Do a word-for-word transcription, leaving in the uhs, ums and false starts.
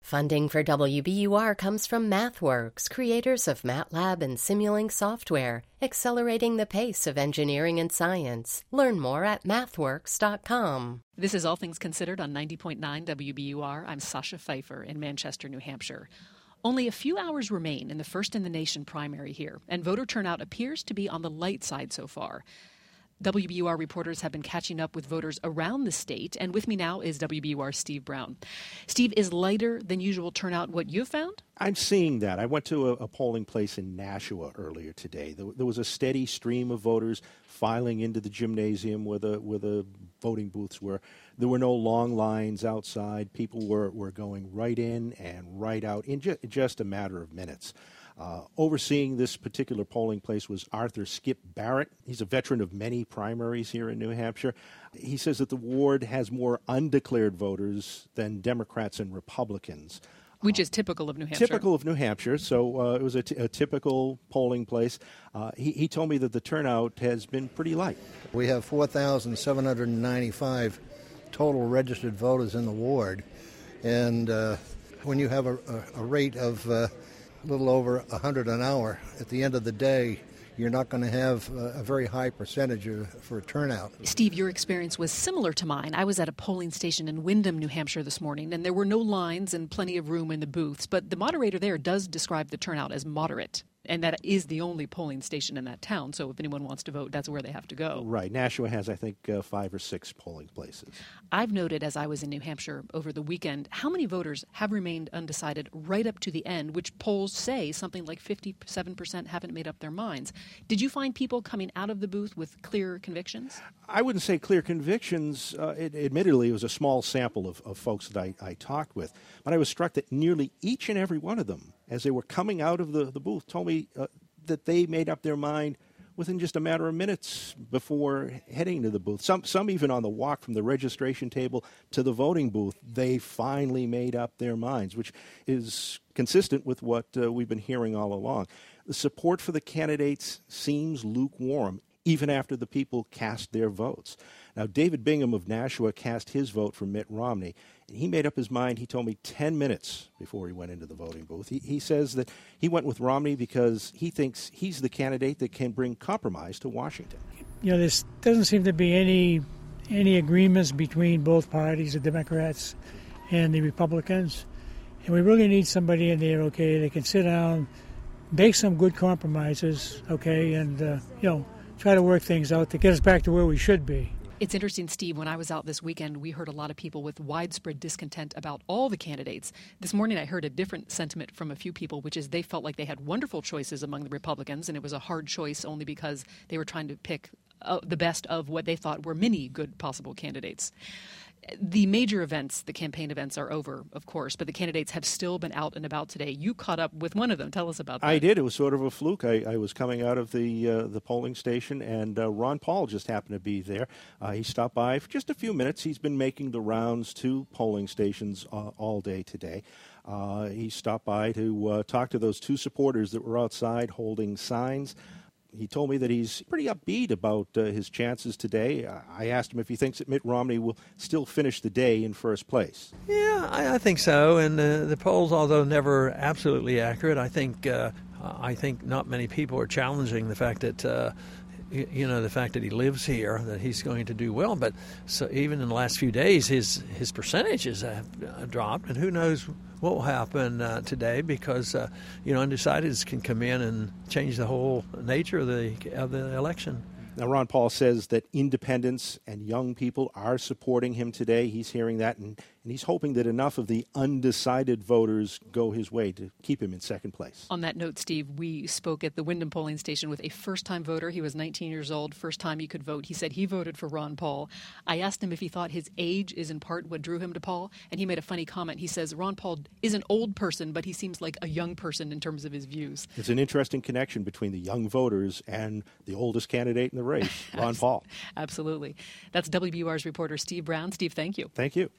Funding for W B U R comes from MathWorks, creators of MATLAB and Simulink software, accelerating the pace of engineering and science. Learn more at mathworks dot com. This is All Things Considered on ninety point nine W B U R. I'm Sasha Pfeiffer in Manchester, New Hampshire. Only a few hours remain in the first-in-the-nation primary here, and voter turnout appears to be on the light side so far. W B U R reporters have been catching up with voters around the state, and with me now is W B U R's Steve Brown. Steve, is lighter than usual turnout what you've found? I'm seeing that. I went to a, a polling place in Nashua earlier today. There, there was a steady stream of voters filing into the gymnasium where the, where the voting booths were. There were no long lines outside. People were, were going right in and right out in ju- just a matter of minutes. Uh, overseeing this particular polling place was Arthur Skip Barrett. He's a veteran of many primaries here in New Hampshire. He says that the ward has more undeclared voters than Democrats and Republicans. Which is typical of New Hampshire. Typical of New Hampshire, so uh, it was a, t- a typical polling place. Uh, he, he told me that the turnout has been pretty light. We have four thousand seven hundred ninety-five total registered voters in the ward, and uh, when you have a, a, a rate of uh, a little over one hundred an hour, at the end of the day, you're not going to have a very high percentage of, for turnout. Steve, your experience was similar to mine. I was at a polling station in Windham, New Hampshire this morning, and there were no lines and plenty of room in the booths. But the moderator there does describe the turnout as moderate. And that is the only polling station in that town. So if anyone wants to vote, that's where they have to go. Right. Nashua has, I think, uh, five or six polling places. I've noted as I was in New Hampshire over the weekend how many voters have remained undecided right up to the end, which polls say something like fifty-seven percent haven't made up their minds. Did you find people coming out of the booth with clear convictions? I wouldn't say clear convictions. Uh, it, admittedly, it was a small sample of, of folks that I, I talked with. But I was struck that nearly each and every one of them, as they were coming out of the, the booth, told me uh, that they made up their mind within just a matter of minutes before heading to the booth. Some some even on the walk from the registration table to the voting booth, they finally made up their minds, which is consistent with what uh, we've been hearing all along. The support for the candidates seems lukewarm, even after the people cast their votes. Now, David Bingham of Nashua cast his vote for Mitt Romney, and he made up his mind, he told me, ten minutes before he went into the voting booth. He, he says that he went with Romney because he thinks he's the candidate that can bring compromise to Washington. You know, there doesn't seem to be any any agreements between both parties, the Democrats and the Republicans, and we really need somebody in there, okay, that can sit down, make some good compromises, okay, and, uh, you know, try to work things out to get us back to where we should be. It's interesting, Steve, when I was out this weekend, we heard a lot of people with widespread discontent about all the candidates. This morning I heard a different sentiment from a few people, which is they felt like they had wonderful choices among the Republicans, and it was a hard choice only because they were trying to pick uh, the best of what they thought were many good possible candidates. The major events, the campaign events, are over, of course, but the candidates have still been out and about today. You caught up with one of them. Tell us about that. I did. It was sort of a fluke. I, I was coming out of the uh, the polling station, and uh, Ron Paul just happened to be there. Uh, he stopped by for just a few minutes. He's been making the rounds to polling stations uh, all day today. Uh, he stopped by to uh, talk to those two supporters that were outside holding signs. He told me that he's pretty upbeat about uh, his chances today. I asked him if he thinks that Mitt Romney will still finish the day in first place. Yeah, I, I think so. And uh, the polls, although never absolutely accurate, I think uh, I think not many people are challenging the fact that uh, you, you know the fact that he lives here, that he's going to do well. But so even in the last few days, his his percentages have dropped, and who knows what will happen uh, today, because uh, you know undecideds can come in and change the whole nature of the of the election. Now, Ron Paul says that independents and young people are supporting him today. He's hearing that, and, and he's hoping that enough of the undecided voters go his way to keep him in second place. On that note, Steve, we spoke at the Windham polling station with a first-time voter. He was nineteen years old, first time he could vote. He said he voted for Ron Paul. I asked him if he thought his age is in part what drew him to Paul, and he made a funny comment. He says Ron Paul is an old person, but he seems like a young person in terms of his views. It's an interesting connection between the young voters and the oldest candidate in the race, Ron Paul. Absolutely. That's W B U R's reporter Steve Brown. Steve, thank you. Thank you.